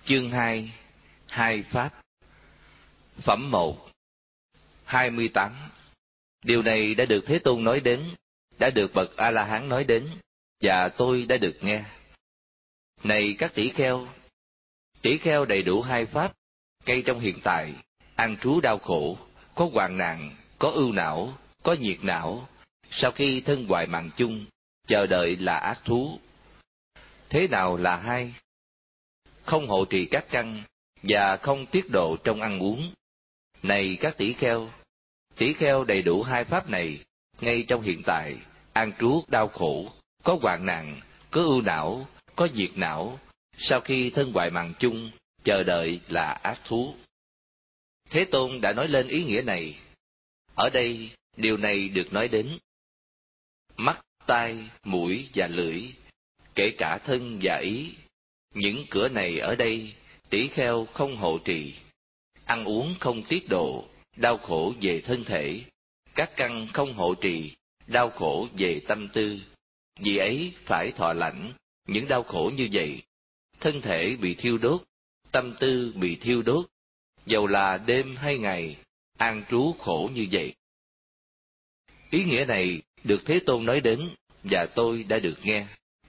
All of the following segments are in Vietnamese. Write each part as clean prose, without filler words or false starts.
Chương 2. Hai Pháp. Phẩm 1. 28. Điều này đã được Thế Tôn nói đến, đã được bậc A-la-hán nói đến, và tôi đã được nghe. Này các tỷ kheo đầy đủ hai pháp, ngay trong hiện tại, an trú đau khổ, có hoạn nạn, có ưu não, có nhiệt não, sau khi thân hoại mạng chung, chờ đợi là ác thú. Thế nào là hai? Không hộ trì các căn, và không tiết độ trong ăn uống. Này các tỷ kheo đầy đủ hai pháp này, ngay trong hiện tại, an trú đau khổ, có hoạn nạn, có ưu não, có nhiệt não, sau khi thân hoại mạng chung, chờ đợi là ác thú. Thế Tôn đã nói lên ý nghĩa này. Ở đây, điều này được nói đến. Mắt, tai, mũi và lưỡi, kể cả thân và ý, những cửa này ở đây, tỷ kheo không hộ trì. Ăn uống không tiết độ, đau khổ về thân thể, các căn không hộ trì, đau khổ về tâm tư. Vì ấy phải thọ lãnh những đau khổ như vậy. Thân thể bị thiêu đốt, tâm tư bị thiêu đốt, dầu là đêm hay ngày, an trú khổ như vậy. Ý nghĩa này được Thế Tôn nói đến, và tôi đã được nghe.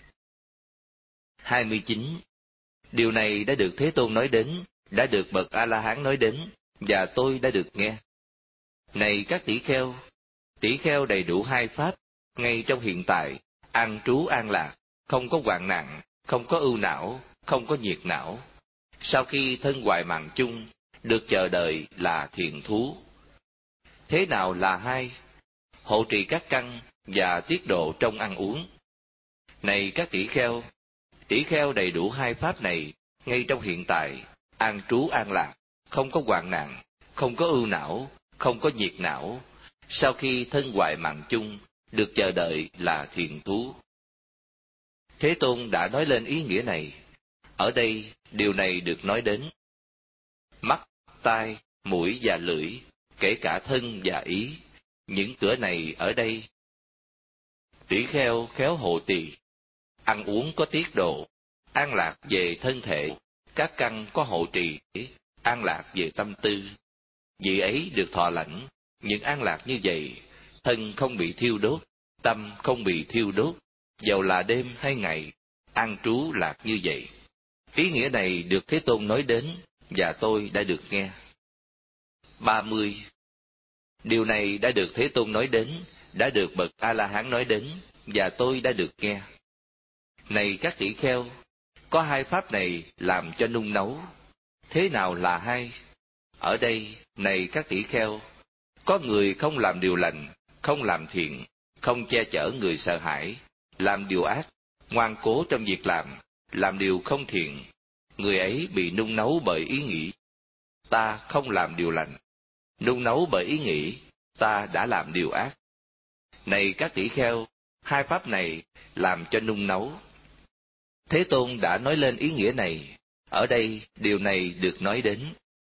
29. Điều này đã được Thế Tôn nói đến, đã được bậc A-la-hán nói đến, và tôi đã được nghe. Này các tỷ kheo đầy đủ hai pháp, ngay trong hiện tại, an trú an lạc, không có hoạn nạn, không có ưu não, không có nhiệt não. Sau khi thân hoại mạng chung, được chờ đợi là thiện thú. Thế nào là hai? Hộ trì các căn và tiết độ trong ăn uống. Này các tỷ kheo đầy đủ hai pháp này, ngay trong hiện tại, an trú an lạc, không có hoạn nạn, không có ưu não, không có nhiệt não. Sau khi thân hoại mạng chung, được chờ đợi là thiện thú. Thế Tôn đã nói lên ý nghĩa này. Ở đây, điều này được nói đến. Mắt, tai, mũi và lưỡi, kể cả thân và ý, những cửa này ở đây. Tỷ kheo khéo hộ trì, ăn uống có tiết độ, an lạc về thân thể, các căn có hộ trì, an lạc về tâm tư. Vì ấy được thọ lãnh những an lạc như vậy, thân không bị thiêu đốt, tâm không bị thiêu đốt, dầu là đêm hay ngày, an trú lạc như vậy. Ý nghĩa này được Thế Tôn nói đến, và tôi đã được nghe. 30. Điều này đã được Thế Tôn nói đến, đã được bậc A-la-hán nói đến, và tôi đã được nghe. Này các tỷ kheo, có hai pháp này làm cho nung nấu. Thế nào là hai? Ở đây, này các tỷ kheo, có người không làm điều lành, không làm thiện, không che chở người sợ hãi, làm điều ác, ngoan cố trong việc làm điều không thiện. Người ấy bị nung nấu bởi ý nghĩ, ta không làm điều lành, nung nấu bởi ý nghĩ, ta đã làm điều ác. Này các tỷ kheo, hai pháp này làm cho nung nấu. Thế Tôn đã nói lên ý nghĩa này. Ở đây, điều này được nói đến.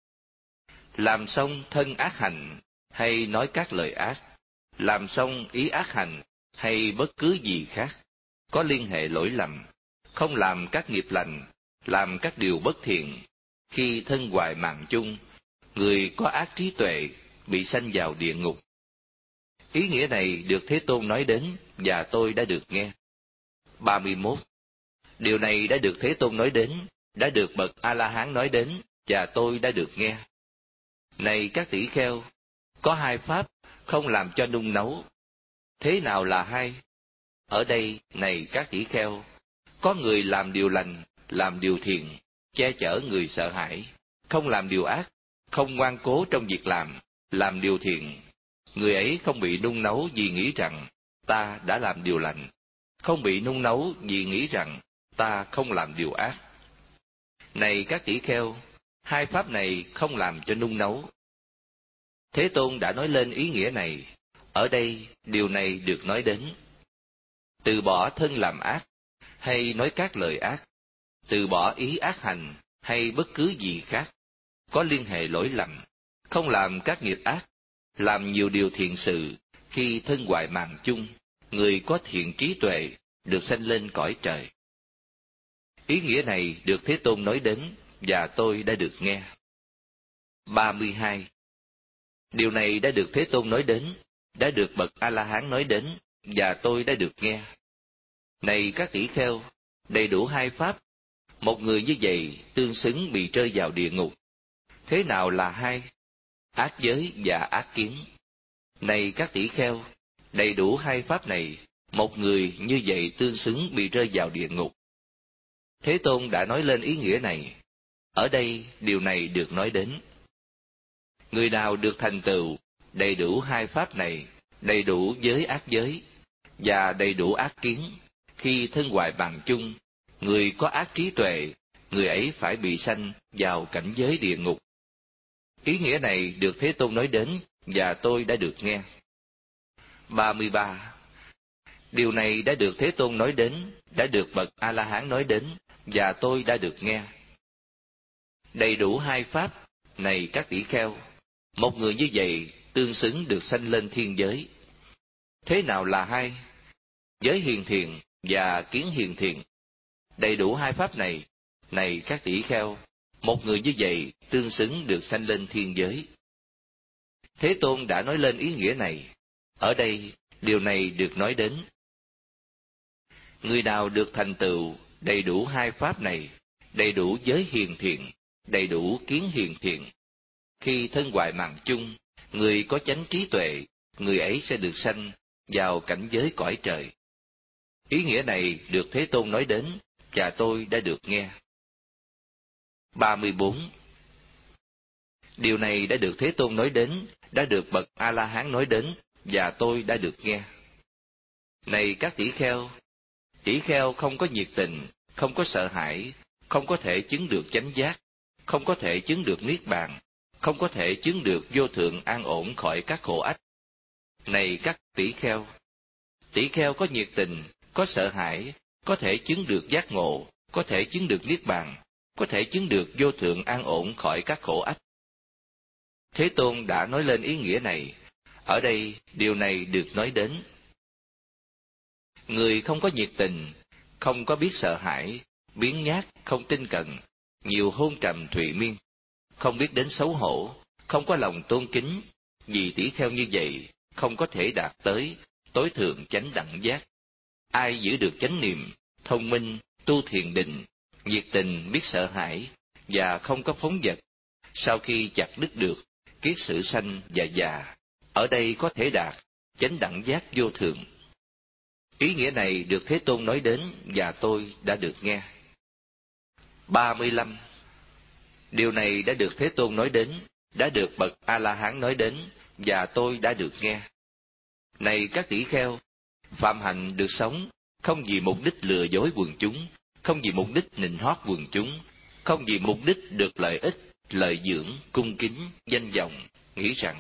Làm xong thân ác hành, hay nói các lời ác, làm xong ý ác hành, hay bất cứ gì khác, có liên hệ lỗi lầm, không làm các nghiệp lành, làm các điều bất thiện. Khi thân hoại mạng chung, người có ác trí tuệ bị sanh vào địa ngục. Ý nghĩa này được Thế Tôn nói đến, và tôi đã được nghe. 31. Điều này đã được Thế Tôn nói đến, đã được bậc A-la-hán nói đến, và tôi đã được nghe. Này các tỷ kheo, có hai pháp không làm cho nung nấu. Thế nào là hai? Ở đây, này các tỷ kheo, có người làm điều lành, làm điều thiện, che chở người sợ hãi, không làm điều ác, không ngoan cố trong việc làm điều thiện. Người ấy không bị nung nấu vì nghĩ rằng ta đã làm điều lành, không bị nung nấu vì nghĩ rằng ta không làm điều ác. Này các tỷ kheo, hai pháp này không làm cho nung nấu. Thế Tôn đã nói lên ý nghĩa này. Ở đây, điều này được nói đến. Từ bỏ thân làm ác, hay nói các lời ác, từ bỏ ý ác hành, hay bất cứ gì khác, có liên hệ lỗi lầm, không làm các nghiệp ác, làm nhiều điều thiện sự. Khi thân hoại mạng chung, người có thiện trí tuệ được sanh lên cõi trời. Ý nghĩa này được Thế Tôn nói đến, và tôi đã được nghe. 32. Điều này đã được Thế Tôn nói đến, đã được bậc A-la-hán nói đến, và tôi đã được nghe. Này các tỷ kheo, đầy đủ hai pháp, một người như vậy tương xứng bị rơi vào địa ngục. Thế nào là hai? Ác giới và ác kiến. Này các tỷ kheo, đầy đủ hai pháp này, một người như vậy tương xứng bị rơi vào địa ngục. Thế Tôn đã nói lên ý nghĩa này. Ở đây điều này được nói đến. Người nào được thành tựu đầy đủ hai pháp này, đầy đủ giới ác giới và đầy đủ ác kiến, khi thân hoại bằng chung, người có ác trí tuệ, người ấy phải bị sanh vào cảnh giới địa ngục. Ý nghĩa này được Thế Tôn nói đến, và tôi đã được nghe. 33. Điều này đã được Thế Tôn nói đến, đã được bậc A-la-hán nói đến, và tôi đã được nghe. Đầy đủ hai pháp, này các tỷ kheo, một người như vậy tương xứng được sanh lên thiên giới. Thế nào là hai? Giới hiền thiện và kiến hiền thiện. Đầy đủ hai pháp này, này các tỷ kheo, một người như vậy tương xứng được sanh lên thiên giới. Thế Tôn đã nói lên ý nghĩa này. Ở đây, điều này được nói đến. Người nào được thành tựu đầy đủ hai pháp này, đầy đủ giới hiền thiện, đầy đủ kiến hiền thiện, khi thân hoại mạng chung, người có chánh trí tuệ, người ấy sẽ được sanh vào cảnh giới cõi trời. Ý nghĩa này được Thế Tôn nói đến, và tôi đã được nghe. 34. Điều này đã được Thế Tôn nói đến, đã được bậc A-la-hán nói đến, và tôi đã được nghe. Này các tỷ kheo không có nhiệt tình, không có sợ hãi, không có thể chứng được chánh giác, không có thể chứng được niết bàn, không có thể chứng được vô thượng an ổn khỏi các khổ ách. Này các tỷ kheo có nhiệt tình, có sợ hãi, có thể chứng được giác ngộ, có thể chứng được niết bàn, có thể chứng được vô thượng an ổn khỏi các khổ ách. Thế Tôn đã nói lên ý nghĩa này. Ở đây, điều này được nói đến. Người không có nhiệt tình, không có biết sợ hãi, biếng nhác, không tinh cận, nhiều hôn trầm thụy miên, không biết đến xấu hổ, không có lòng tôn kính, vì tỷ kheo như vậy không có thể đạt tới tối thượng chánh đẳng giác. Ai giữ được chánh niệm, thông minh, tu thiền định, nhiệt tình biết sợ hãi và không có phóng dật, sau khi chặt đứt được kiết sử sanh và già, ở đây có thể đạt chánh đẳng giác vô thượng. Ý nghĩa này được Thế Tôn nói đến, và tôi đã được nghe. 35. Điều này đã được Thế Tôn nói đến, đã được bậc A-la-hán nói đến, và tôi đã được nghe. Này các tỷ kheo, phạm hạnh được sống không vì mục đích lừa dối quần chúng, không vì mục đích nịnh hót quần chúng, không vì mục đích được lợi ích, lợi dưỡng, cung kính, danh vọng, nghĩ rằng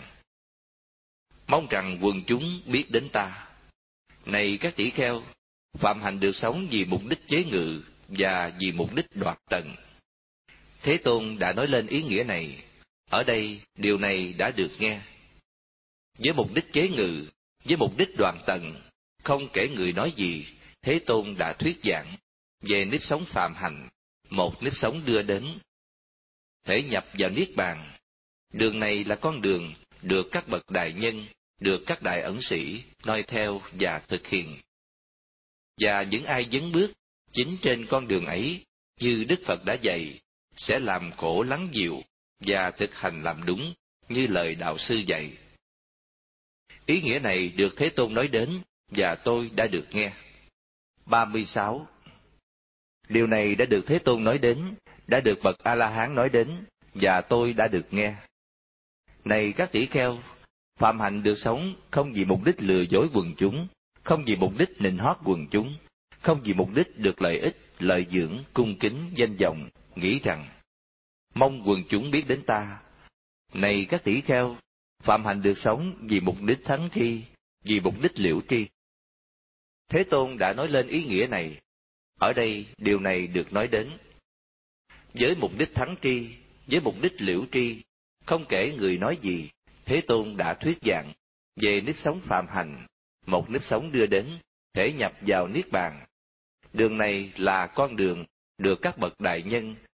mong rằng quần chúng biết đến ta. Này các tỷ kheo, phạm hạnh được sống vì mục đích chế ngự và vì mục đích đoạt tầng. Thế Tôn đã nói lên ý nghĩa này. Ở đây, điều này đã được nghe. Với mục đích chế ngự, với mục đích đoạt tầng, không kể người nói gì, Thế Tôn đã thuyết giảng về nếp sống phạm hạnh, một nếp sống đưa đến thể nhập vào niết bàn. Đường này là con đường được các bậc đại nhân, được các đại ẩn sĩ noi theo và thực hiện. Và những ai dấn bước chính trên con đường ấy, như Đức Phật đã dạy, sẽ làm khổ lắng dịu và thực hành làm đúng như lời đạo sư dạy. Ý nghĩa này được Thế Tôn nói đến, và tôi đã được nghe. 36. Điều này đã được Thế Tôn nói đến, đã được bậc A-la-hán nói đến, và tôi đã được nghe. Này các tỷ kheo, phạm hạnh được sống không vì mục đích lừa dối quần chúng, không vì mục đích nịnh hót quần chúng, không vì mục đích được lợi ích, lợi dưỡng, cung kính, danh vọng, nghĩ rằng mong quần chúng biết đến ta. Này các tỷ kheo, phạm hạnh được sống vì mục đích thắng tri, vì mục đích liễu tri. Thế Tôn đã nói lên ý nghĩa này. Ở đây, điều này được nói đến. Với mục đích thắng tri, với mục đích liễu tri, không kể người nói gì, Thế Tôn đã thuyết giảng về nếp sống phạm hạnh, một nếp sống đưa đến thể nhập vào niết bàn. Đường này là con đường được các bậc đại nhân,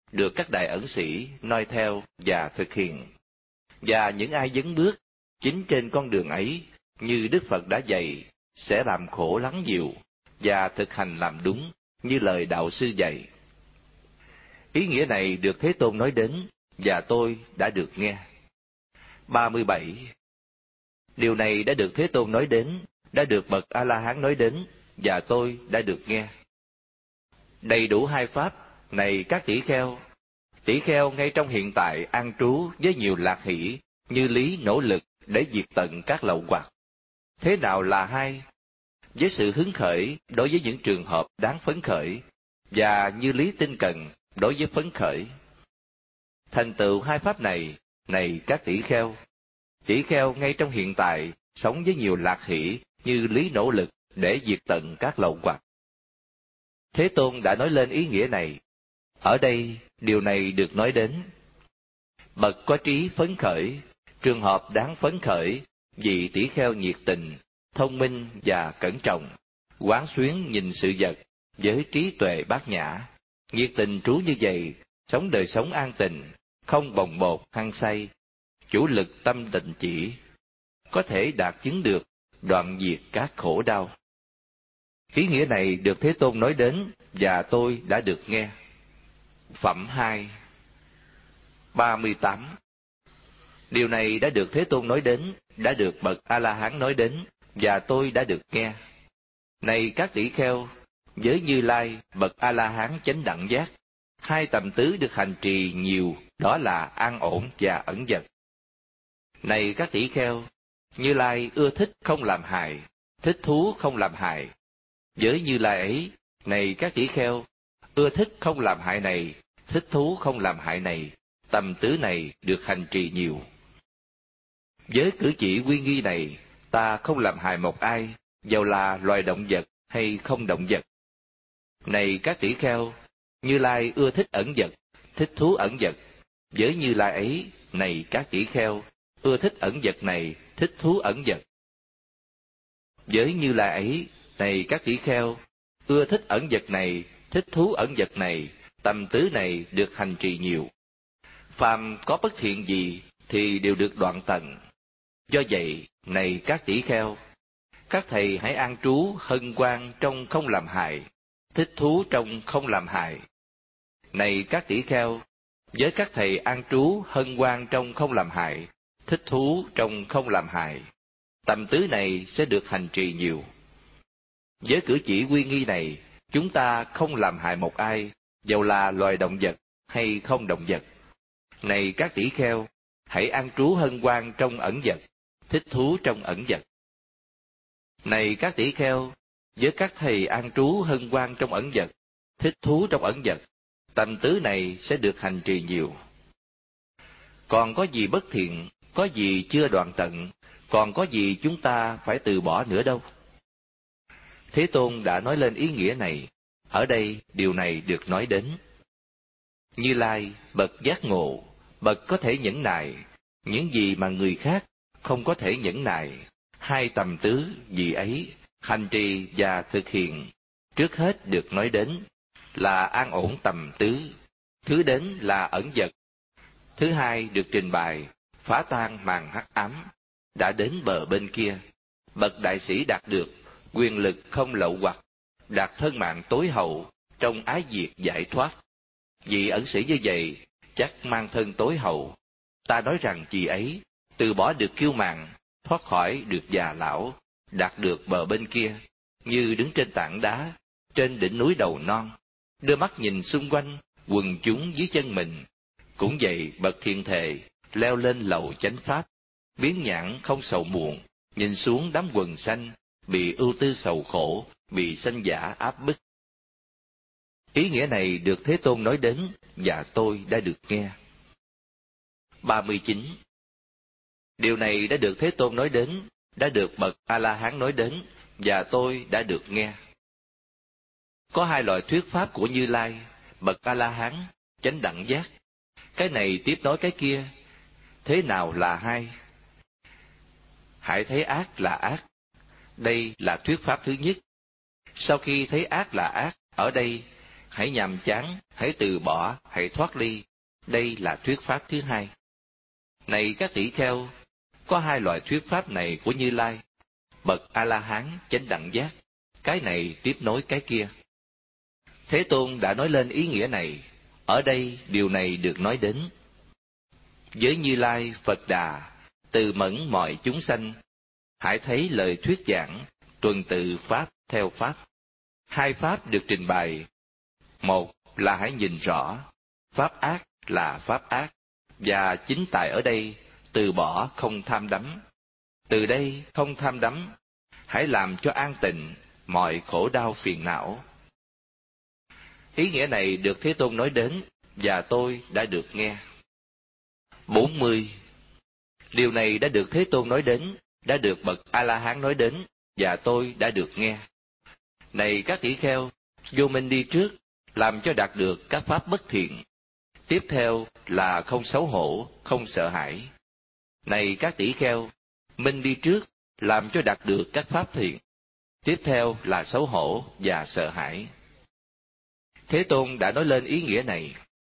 được các đại ẩn sĩ noi theo và thực hiện. Và những ai dấn bước chính trên con đường ấy, như Đức Phật đã dạy, sẽ làm khổ lắng dịu và thực hành làm đúng như lời đạo sư dạy. Ý nghĩa này được Thế Tôn nói đến và tôi đã được nghe. 37. Điều này đã được Thế Tôn nói đến, đã được bậc A-la-hán nói đến và tôi đã được nghe. Đầy đủ hai pháp này các tỷ kheo ngay trong hiện tại an trú với nhiều lạc hỷ, như lý nỗ lực để diệt tận các lậu hoặc. Thế nào là hai? Với sự hứng khởi đối với những trường hợp đáng phấn khởi, và như lý tinh cần đối với phấn khởi. Thành tựu hai pháp này các tỷ kheo ngay trong hiện tại sống với nhiều lạc hỷ, như lý nỗ lực để diệt tận các lậu hoặc. Thế Tôn đã nói lên ý nghĩa này. Ở đây, điều này được nói đến. Bậc có trí phấn khởi, trường hợp đáng phấn khởi, vì tỷ kheo nhiệt tình, thông minh và cẩn trọng, quán xuyến nhìn sự vật với trí tuệ bát nhã, nhiệt tình trú như vậy, sống đời sống an tình, không bồng bột hăng say, chủ lực tâm định chỉ, có thể đạt chứng được, đoạn diệt các khổ đau. Ý nghĩa này được Thế Tôn nói đến và tôi đã được nghe. Phẩm 2. 38. Điều này đã được Thế Tôn nói đến, đã được bậc A-la-hán nói đến và tôi đã được nghe. Này các tỷ kheo, với Như Lai bậc A-la-hán chánh đẳng giác, hai tầm tứ được hành trì nhiều, đó là an ổn và ẩn dật. Này các tỷ kheo, Như Lai ưa thích không làm hại, thích thú không làm hại. Với Như Lai ấy, này các tỷ kheo, ưa thích không làm hại này, thích thú không làm hại này, tầm tứ này được hành trì nhiều. Với cử chỉ uy nghi này, ta không làm hại một ai, dầu là loài động vật hay không động vật. Này các tỷ kheo, Như Lai ưa thích ẩn vật, thích thú ẩn vật. Với Như Lai ấy, này các tỷ kheo, ưa thích ẩn vật này, thích thú ẩn vật. Với Như Lai ấy, này các tỷ kheo, ưa thích ẩn vật này, thích thú ẩn vật này, tầm tứ này được hành trì nhiều. Phàm có bất thiện gì thì đều được đoạn tận. Do vậy, này các tỷ kheo, các thầy hãy an trú hân hoan trong không làm hại, thích thú trong không làm hại. Này các tỷ kheo, với các thầy an trú hân hoan trong không làm hại, thích thú trong không làm hại, tầm tứ này sẽ được hành trì nhiều. Với cử chỉ uy nghi này, chúng ta không làm hại một ai, dầu là loài động vật hay không động vật. Này các tỷ kheo, hãy an trú hân hoan trong ẩn vật, thích thú trong ẩn vật. Này các tỷ kheo, với các thầy an trú hân hoan trong ẩn vật, thích thú trong ẩn vật, tầm tứ này sẽ được hành trì nhiều. Còn có gì bất thiện, có gì chưa đoạn tận, còn có gì chúng ta phải từ bỏ nữa đâu. Thế Tôn đã nói lên ý nghĩa này, ở đây điều này được nói đến. Như Lai, bậc giác ngộ, bậc có thể nhẫn nại, những gì mà người khác không có thể nhẫn nại, hai tầm tứ gì ấy, hành trì và thực hiện, trước hết được nói đến là an ổn tầm tứ, thứ đến là ẩn vật, thứ hai được trình bày, phá tan màn hắc ám, đã đến bờ bên kia, bậc đại sĩ đạt được quyền lực không lậu hoặc, đạt thân mạng tối hậu trong ái diệt giải thoát. Vị ẩn sĩ như vậy chắc mang thân tối hậu. Ta nói rằng chị ấy từ bỏ được kiêu mạn, thoát khỏi được già lão, đạt được bờ bên kia, như đứng trên tảng đá, trên đỉnh núi đầu non, đưa mắt nhìn xung quanh, quần chúng dưới chân mình. Cũng vậy bậc thiện thệ, leo lên lầu chánh pháp, biến nhãn không sầu muộn, nhìn xuống đám quần sanh, bị ưu tư sầu khổ, bị sanh giả áp bức. Ý nghĩa này được Thế Tôn nói đến và tôi đã được nghe. 39. Điều này đã được Thế Tôn nói đến, đã được bậc A-la-hán nói đến và tôi đã được nghe. Có hai loại thuyết pháp của Như Lai, bậc A-la-hán, chánh đẳng giác. Cái này tiếp nối cái kia. Thế nào là hai? Hãy thấy ác là ác. Đây là thuyết pháp thứ nhất. Sau khi thấy ác là ác, ở đây hãy nhàm chán, hãy từ bỏ, hãy thoát ly. Đây là thuyết pháp thứ hai. Này các tỷ kheo, có hai loại thuyết pháp này của Như Lai. Bậc A-la-hán chánh đẳng giác, cái này tiếp nối cái kia. Thế Tôn đã nói lên ý nghĩa này, ở đây điều này được nói đến. Với Như Lai Phật Đà, từ mẫn mọi chúng sanh, hãy thấy lời thuyết giảng, tuần tự pháp theo pháp. Hai pháp được trình bày. Một là hãy nhìn rõ, pháp ác là pháp ác, và chính tại ở đây, từ bỏ không tham đắm. Từ đây không tham đắm, hãy làm cho an tịnh mọi khổ đau phiền não. Ý nghĩa này được Thế Tôn nói đến, và tôi đã được nghe. 40. Điều này đã được Thế Tôn nói đến, đã được bậc A-la-hán nói đến, và tôi đã được nghe. Này các tỷ kheo, vô minh đi trước, làm cho đạt được các pháp bất thiện. Tiếp theo là không xấu hổ, không sợ hãi. Này các tỷ kheo, minh đi trước, làm cho đạt được các pháp thiện. Tiếp theo là xấu hổ và sợ hãi. Thế Tôn đã nói lên ý nghĩa này.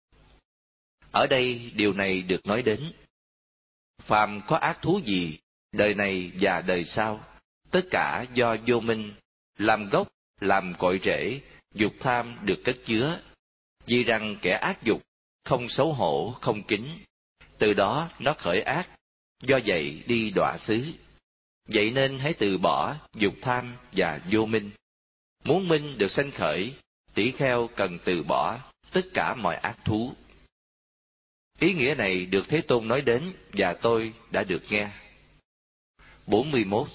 Ở đây điều này được nói đến. Phàm có ác thú gì, đời này và đời sau, tất cả do vô minh, làm gốc, làm cội rễ, dục tham được cất chứa. Vì rằng kẻ ác dục, không xấu hổ, không kính, từ đó nó khởi ác, do vậy đi đọa xứ. Vậy nên hãy từ bỏ dục tham và vô minh. Muốn minh được sanh khởi, tỷ kheo cần từ bỏ tất cả mọi ác thú. Ý nghĩa này được Thế Tôn nói đến, và tôi đã được nghe. 41.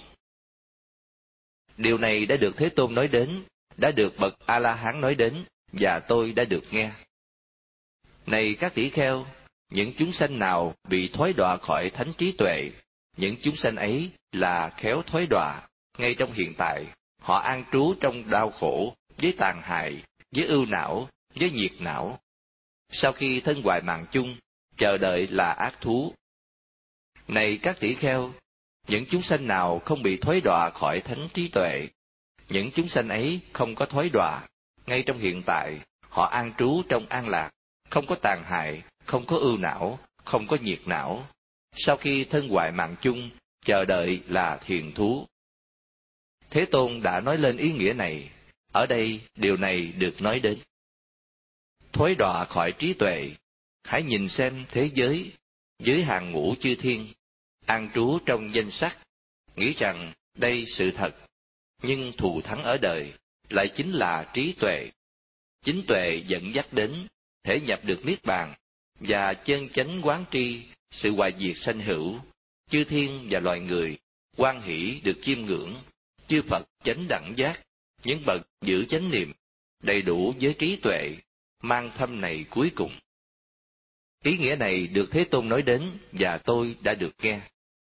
Điều này đã được Thế Tôn nói đến, đã được bậc A-la-hán nói đến, và tôi đã được nghe. Này các tỷ kheo, những chúng sanh nào bị thoái đọa khỏi thánh trí tuệ, những chúng sanh ấy là khéo thoái đọa. Ngay trong hiện tại, họ an trú trong đau khổ, với tàn hại, với ưu não, với nhiệt não. Sau khi thân hoại mạng chung, chờ đợi là ác thú. Này các tỷ kheo, những chúng sanh nào không bị thoái đọa khỏi thánh trí tuệ, những chúng sanh ấy không có thoái đọa. Ngay trong hiện tại, họ an trú trong an lạc, không có tàn hại, không có ưu não, không có nhiệt não. Sau khi thân hoại mạng chung, chờ đợi là thiền thú. Thế Tôn đã nói lên ý nghĩa này, ở đây điều này được nói đến. Thoái đọa khỏi trí tuệ, hãy nhìn xem thế giới, dưới hàng ngũ chư thiên, an trú trong danh sắc, nghĩ rằng đây sự thật, nhưng thù thắng ở đời lại chính là trí tuệ. Chính tuệ dẫn dắt đến thể nhập được niết bàn, và chân chánh quán tri sự hoại diệt sanh hữu. Chư thiên và loài người hoan hỷ được chiêm ngưỡng, chư Phật chánh đẳng giác, những bậc giữ chánh niệm, đầy đủ với trí tuệ, mang thâm này cuối cùng. Ý nghĩa này được Thế Tôn nói đến, và tôi đã được nghe.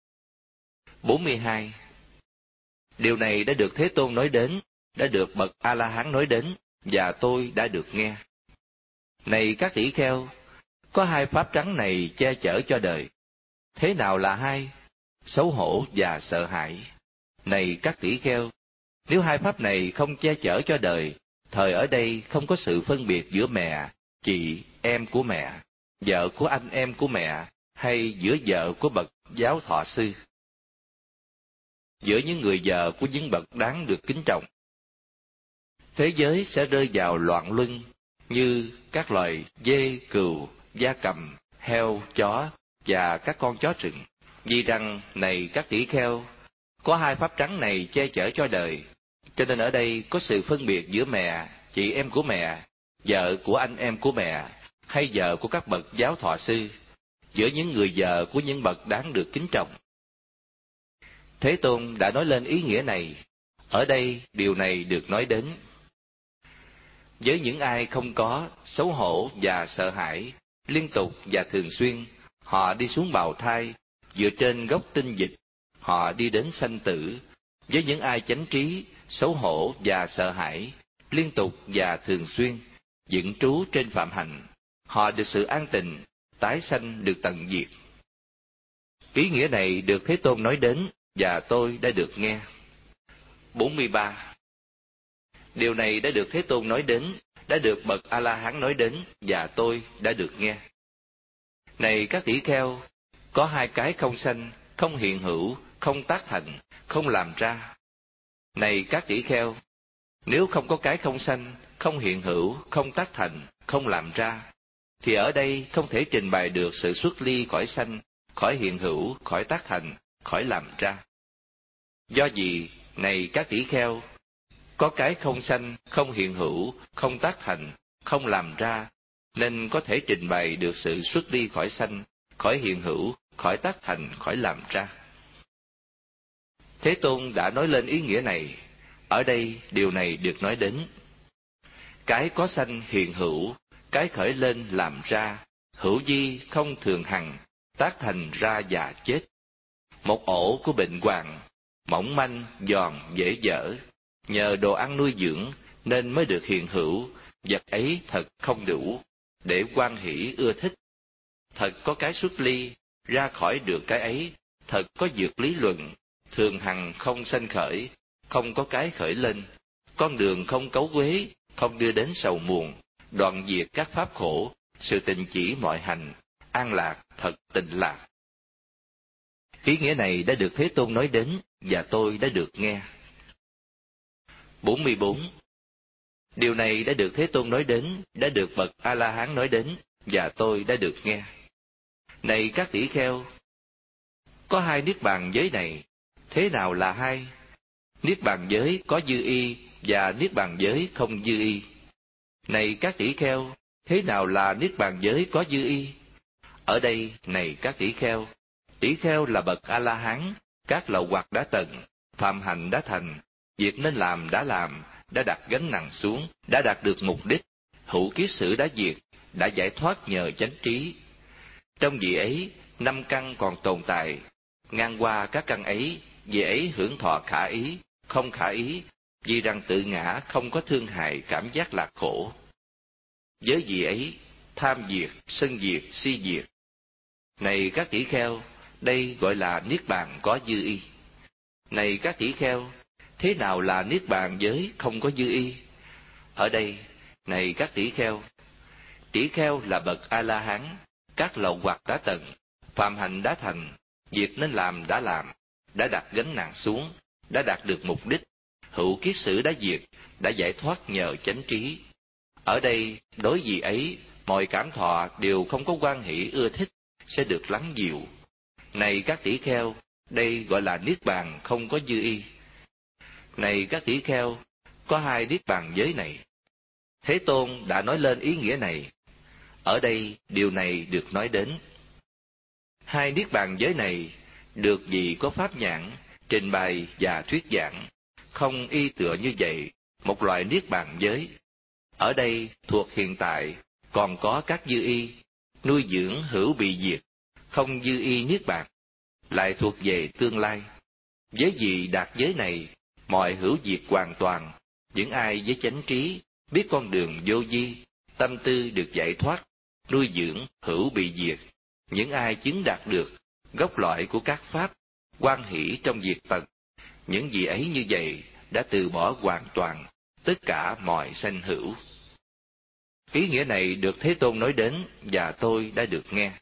42. Điều này đã được Thế Tôn nói đến, đã được bậc A-la-hán nói đến, và tôi đã được nghe. Này các tỷ kheo, có hai pháp trắng này che chở cho đời. Thế nào là hai? Xấu hổ và sợ hãi. Này các tỷ kheo, nếu hai pháp này không che chở cho đời, thời ở đây không có sự phân biệt giữa mẹ, chị, em của mẹ, vợ của anh em của mẹ, hay giữa vợ của bậc giáo thọ sư, giữa những người vợ của những bậc đáng được kính trọng. Thế giới sẽ rơi vào loạn luân, như các loài dê, cừu, gia cầm, heo, chó và các con chó rừng. Vì rằng, này các tỷ kheo, có hai pháp trắng này che chở cho đời, cho nên ở đây có sự phân biệt giữa mẹ, chị em của mẹ, vợ của anh em của mẹ, hay vợ của các bậc giáo thọ sư, giữa những người vợ của những bậc đáng được kính trọng. Thế Tôn đã nói lên ý nghĩa này, ở đây điều này được nói đến. Với những ai không có xấu hổ và sợ hãi, liên tục và thường xuyên, họ đi xuống bào thai, dựa trên gốc tinh dịch, họ đi đến sanh tử. Với những ai chánh trí, xấu hổ và sợ hãi, liên tục và thường xuyên, vững trú trên phạm hạnh, họ được sự an tịnh, tái sanh được tận diệt. Ý nghĩa này được Thế Tôn nói đến, và tôi đã được nghe. 43. Điều này đã được Thế Tôn nói đến, đã được bậc A-la-hán nói đến và tôi đã được nghe. Này các tỷ kheo, có hai cái không sanh, không hiện hữu, không tác thành, không làm ra. Này các tỷ kheo, nếu không có cái không sanh, không hiện hữu, không tác thành, không làm ra, thì ở đây không thể trình bày được sự xuất ly khỏi sanh, khỏi hiện hữu, khỏi tác thành, khỏi làm ra. Do gì, này các tỷ kheo, có cái không sanh, không hiện hữu, không tác thành, không làm ra, nên có thể trình bày được sự xuất ly khỏi sanh, khỏi hiện hữu, khỏi tác thành, khỏi làm ra. Thế Tôn đã nói lên ý nghĩa này, ở đây điều này được nói đến. Cái có sanh hiện hữu, cái khởi lên làm ra, hữu di không thường hằng, tác thành ra và chết. Một ổ của bệnh hoạn, mỏng manh, giòn, dễ dở, nhờ đồ ăn nuôi dưỡng nên mới được hiện hữu, vật ấy thật không đủ, để hoan hỷ ưa thích. Thật có cái xuất ly, ra khỏi được cái ấy, thật có dược lý luận, thường hằng không sanh khởi, không có cái khởi lên, con đường không cấu quế, không đưa đến sầu muộn, đoạn diệt các pháp khổ, sự tình chỉ mọi hành, an lạc, thật tình lạc. Ý nghĩa này đã được Thế Tôn nói đến, và tôi đã được nghe. 44. Điều này đã được Thế Tôn nói đến, đã được bậc A-la-hán nói đến, và tôi đã được nghe. Này các tỷ kheo, có hai niết bàn giới này, thế nào là hai? Niết bàn giới có dư y và niết bàn giới không dư y. Này các tỷ kheo, thế nào là niết bàn giới có dư y? Ở đây, này các tỷ kheo là bậc A-la-hán, các lậu hoặc đã tận, phạm hạnh đã thành, việc nên làm, đã đặt gánh nặng xuống, đã đạt được mục đích, hữu kiết sử đã diệt, đã giải thoát nhờ chánh trí. Trong vị ấy, 5 căn còn tồn tại, ngang qua các căn ấy, vị ấy hưởng thọ khả ý, không khả ý, vì rằng tự ngã không có thương hại cảm giác lạc khổ. Với vị ấy, tham diệt, sân diệt, si diệt. Này các tỷ kheo, đây gọi là niết bàn có dư y. Này các tỷ kheo, thế nào là niết bàn giới không có dư y? Ở đây, này các tỷ kheo là bậc A-la-hán, các lậu hoặc đã tận, phạm hạnh đã thành, việc nên làm, đã đặt gánh nặng xuống, đã đạt được mục đích, hữu kiết sử đã diệt, đã giải thoát nhờ chánh trí. Ở đây, đối vị ấy, mọi cảm thọ đều không có hoan hỷ ưa thích, sẽ được lắng dịu. Này các tỷ kheo, đây gọi là niết bàn không có dư y. Này các tỷ kheo, có hai niết bàn giới này. Thế Tôn đã nói lên ý nghĩa này. Ở đây, điều này được nói đến. Hai niết bàn giới này, được vì có pháp nhãn, trình bày và thuyết giảng, không y tựa như vậy, một loại niết bàn giới. Ở đây, thuộc hiện tại, còn có các dư y, nuôi dưỡng hữu bị diệt, không dư y niết bàn, lại thuộc về tương lai. Với vị đạt giới này, mọi hữu diệt hoàn toàn, những ai với chánh trí, biết con đường vô vi, tâm tư được giải thoát, nuôi dưỡng hữu bị diệt, những ai chứng đạt được gốc loại của các pháp, hoan hỷ trong việc tận, những vị ấy như vậy đã từ bỏ hoàn toàn tất cả mọi sanh hữu. Ý nghĩa này được Thế Tôn nói đến, và tôi đã được nghe.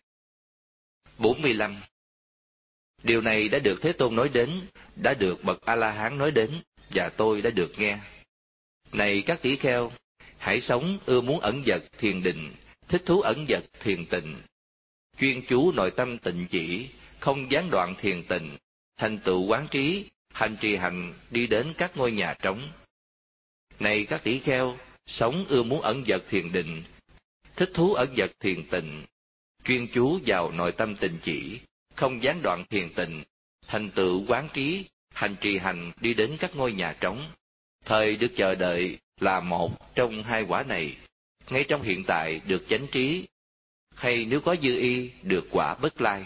45. Điều này đã được Thế Tôn nói đến, đã được bậc A-la-hán nói đến, và tôi đã được nghe. Này các tỷ kheo, hãy sống ưa muốn ẩn dật thiền định, thích thú ẩn dật thiền tịnh, chuyên chú nội tâm tịnh chỉ, không gián đoạn thiền tịnh, thành tựu quán trí, hành trì hành đi đến các ngôi nhà trống. Này các tỷ kheo, sống ưa muốn ẩn dật thiền định, thích thú ẩn dật thiền tịnh, chuyên chú vào nội tâm tịnh chỉ, không gián đoạn thiền tịnh, thành tựu quán trí, hành trì hành đi đến các ngôi nhà trống. Thời được chờ đợi là một trong hai quả này, ngay trong hiện tại được chánh trí, hay nếu có dư y được quả bất lai.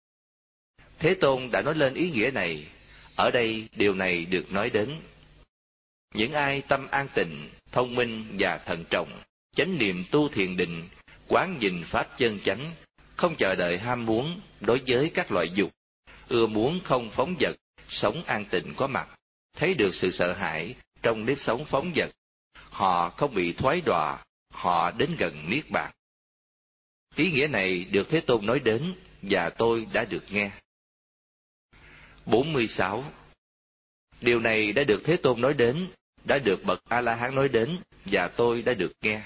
Thế Tôn đã nói lên ý nghĩa này, ở đây điều này được nói đến. Những ai tâm an tịnh, thông minh và thận trọng, chánh niệm tu thiền định, quán nhìn pháp chân chánh, không chờ đợi ham muốn đối với các loại dục, ưa muốn không phóng dật, sống an tịnh có mặt, thấy được sự sợ hãi trong nếp sống phóng dật, họ không bị thoái đọa họ đến gần niết bàn. Ý nghĩa này được Thế Tôn nói đến và tôi đã được nghe. 46. Điều này đã được Thế Tôn nói đến, đã được bậc A-la-hán nói đến và tôi đã được nghe.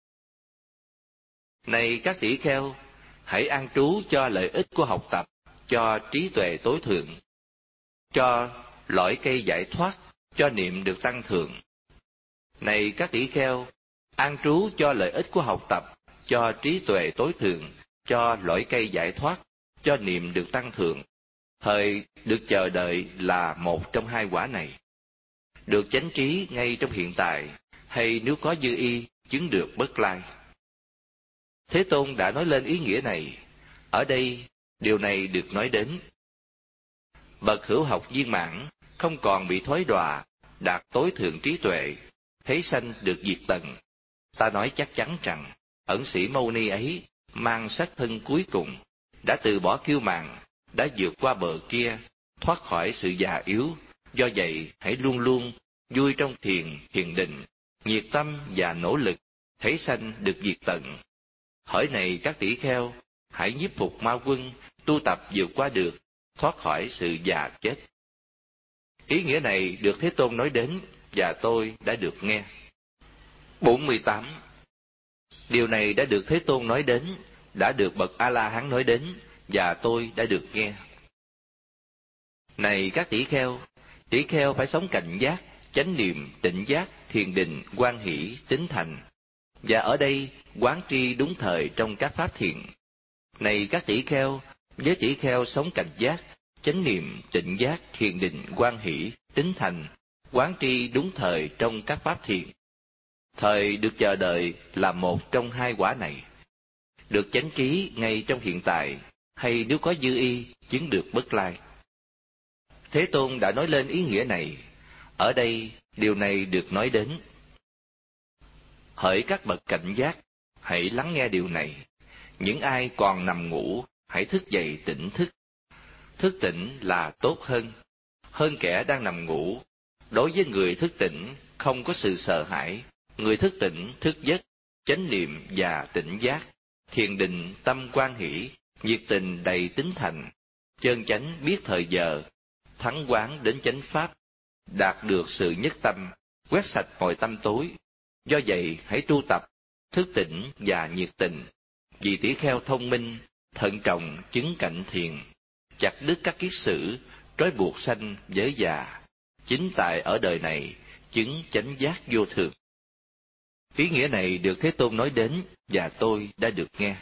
Này các tỷ kheo, hãy an trú cho lợi ích của học tập, cho trí tuệ tối thượng, cho lõi cây giải thoát, cho niệm được tăng thượng. Này các tỷ kheo, an trú cho lợi ích của học tập, cho trí tuệ tối thượng, cho lõi cây giải thoát, cho niệm được tăng thượng. Thời được chờ đợi là một trong hai quả này. Được chánh trí ngay trong hiện tại, hay nếu có dư y, chứng được bất lai. Thế Tôn đã nói lên ý nghĩa này. Ở đây, điều này được nói đến. Bậc hữu học viên mãn, không còn bị thối đọa, đạt tối thượng trí tuệ, thấy sanh được diệt tận. Ta nói chắc chắn rằng, ẩn sĩ Mâu Ni ấy, mang sắc thân cuối cùng, đã từ bỏ kiêu mạn, đã vượt qua bờ kia, thoát khỏi sự già yếu. Do vậy, hãy luôn luôn vui trong thiền định, nhiệt tâm và nỗ lực, thấy sanh được diệt tận. Hỡi này các tỷ kheo, hãy nhiếp phục ma quân, tu tập vượt qua được, thoát khỏi sự già chết. Ý nghĩa này được Thế Tôn nói đến, và tôi đã được nghe. 48. Điều này đã được Thế Tôn nói đến, đã được bậc A-la-hán nói đến, và tôi đã được nghe. Này các tỷ kheo phải sống cảnh giác, chánh niệm, tịnh giác, thiền định, hoan hỷ, tín thành. Và ở đây, quán tri đúng thời trong các pháp thiện. Này các tỷ kheo, với tỷ kheo sống cảnh giác, chánh niệm, tịnh giác, thiền định, hoan hỷ, tín thành, quán tri đúng thời trong các pháp thiện. Thời được chờ đợi là một trong hai quả này. Được chánh trí ngay trong hiện tại, hay nếu có dư y, chứng được bất lai. Thế Tôn đã nói lên ý nghĩa này. Ở đây, điều này được nói đến. Hỡi các bậc cảnh giác, hãy lắng nghe điều này. Những ai còn nằm ngủ, hãy thức dậy tỉnh thức. Thức tỉnh là tốt hơn kẻ đang nằm ngủ. Đối với người thức tỉnh, không có sự sợ hãi. Người thức tỉnh, thức giấc, chánh niệm và tỉnh giác, thiền định, tâm quan hỷ, nhiệt tình đầy tín thành, chân chánh biết thời giờ, thắng quán đến chánh pháp, đạt được sự nhất tâm, quét sạch mọi tâm tối. Do vậy, hãy tu tập, thức tỉnh và nhiệt tình. Vì tỷ kheo thông minh, thận trọng chứng cảnh thiền, chặt đứt các kiết sử, trói buộc sanh giới già, chính tại ở đời này, chứng chánh giác vô thường. Ý nghĩa này được Thế Tôn nói đến, và tôi đã được nghe.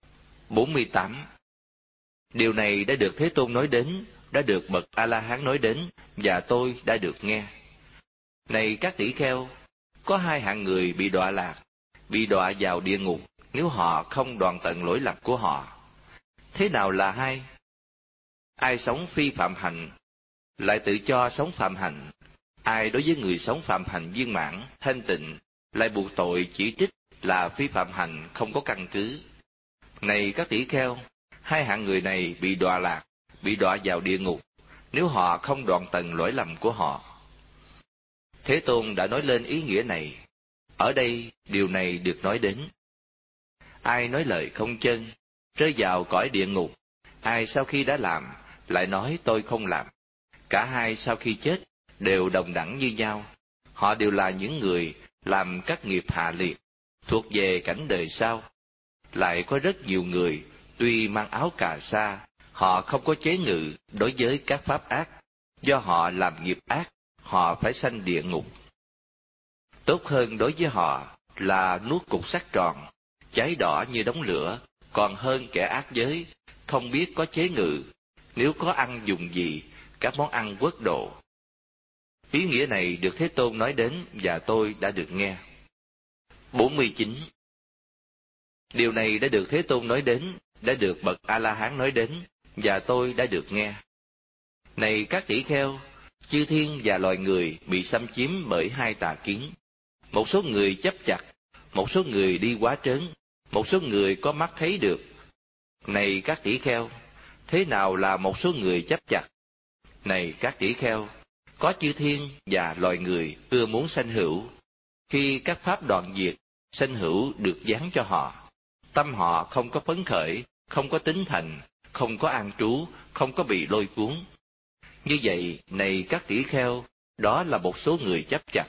48. Điều này đã được Thế Tôn nói đến, đã được bậc A-la-hán nói đến, và tôi đã được nghe. Này các tỷ kheo, có hai hạng người bị đọa lạc, bị đọa vào địa ngục, nếu họ không đoạn tận lỗi lầm của họ. Thế nào là hai? Ai sống phi phạm hạnh, lại tự cho sống phạm hạnh. Ai đối với người sống phạm hạnh viên mãn, thanh tịnh, lại buộc tội chỉ trích là phi phạm hạnh không có căn cứ. Này các tỷ kheo, hai hạng người này bị đọa lạc, bị đọa vào địa ngục, nếu họ không đoạn tận lỗi lầm của họ. Thế Tôn đã nói lên ý nghĩa này. Ở đây, điều này được nói đến. Ai nói lời không chân, rơi vào cõi địa ngục. Ai sau khi đã làm, lại nói tôi không làm. Cả hai sau khi chết, đều đồng đẳng như nhau. Họ đều là những người làm các nghiệp hạ liệt, thuộc về cảnh đời sau. Lại có rất nhiều người, tuy mang áo cà sa, họ không có chế ngự đối với các pháp ác. Do họ làm nghiệp ác, họ phải sanh địa ngục. Tốt hơn đối với họ là nuốt cục sắt tròn, cháy đỏ như đống lửa, còn hơn kẻ ác giới, không biết có chế ngự, nếu có ăn dùng gì, các món ăn quất độ. Ý nghĩa này được Thế Tôn nói đến, và tôi đã được nghe. 49. Điều này đã được Thế Tôn nói đến, đã được bậc A-la-hán nói đến, và tôi đã được nghe. Này các tỷ kheo, chư thiên và loài người bị xâm chiếm bởi hai tà kiến. Một số người chấp chặt, một số người đi quá trớn, một số người có mắt thấy được. Này các tỷ kheo, thế nào là một số người chấp chặt? Này các tỷ kheo, có chư thiên và loài người ưa muốn sanh hữu. Khi các pháp đoạn diệt, sanh hữu được giáng cho họ. Tâm họ không có phấn khởi, không có tín thành, không có an trú, không có bị lôi cuốn. Như vậy, này các tỷ kheo, đó là một số người chấp chặt.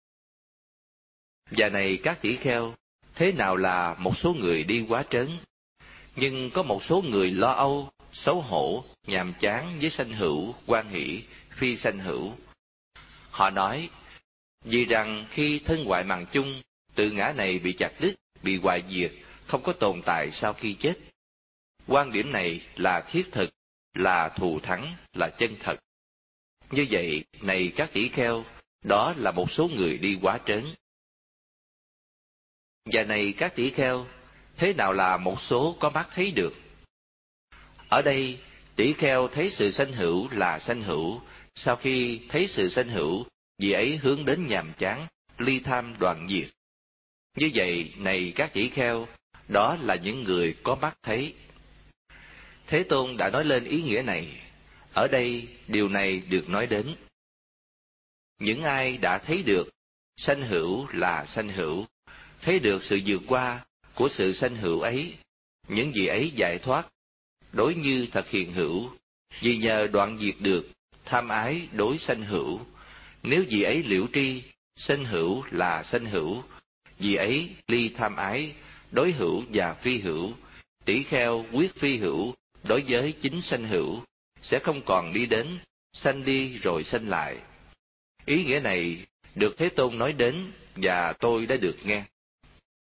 Và này các tỷ kheo, thế nào là một số người đi quá trớn? Nhưng có một số người lo âu, xấu hổ, nhàm chán với sanh hữu, hoan hỷ, phi sanh hữu. Họ nói, vì rằng khi thân ngoại màng chung, tự ngã này bị chặt đứt, bị hoại diệt, không có tồn tại sau khi chết. Quan điểm này là thiết thực, là thù thắng, là chân thật. Như vậy, này các tỷ kheo, đó là một số người đi quá trớn. Và này các tỷ kheo, thế nào là một số có mắt thấy được? Ở đây, tỷ kheo thấy sự sanh hữu là sanh hữu, sau khi thấy sự sanh hữu, vì ấy hướng đến nhàm chán, ly tham đoạn diệt. Như vậy, này các tỷ kheo, đó là những người có mắt thấy. Thế Tôn đã nói lên ý nghĩa này. Ở đây, điều này được nói đến. Những ai đã thấy được, sanh hữu là sanh hữu, thấy được sự vượt qua của sự sanh hữu ấy, những gì ấy giải thoát, đối như thật hiện hữu, vì nhờ đoạn diệt được, tham ái đối sanh hữu. Nếu vì ấy liễu tri, sanh hữu là sanh hữu, vì ấy ly tham ái, đối hữu và phi hữu, tỷ kheo quyết phi hữu, đối với chính sanh hữu, sẽ không còn đi đến, sanh đi rồi sanh lại. Ý nghĩa này được Thế Tôn nói đến, và tôi đã được nghe.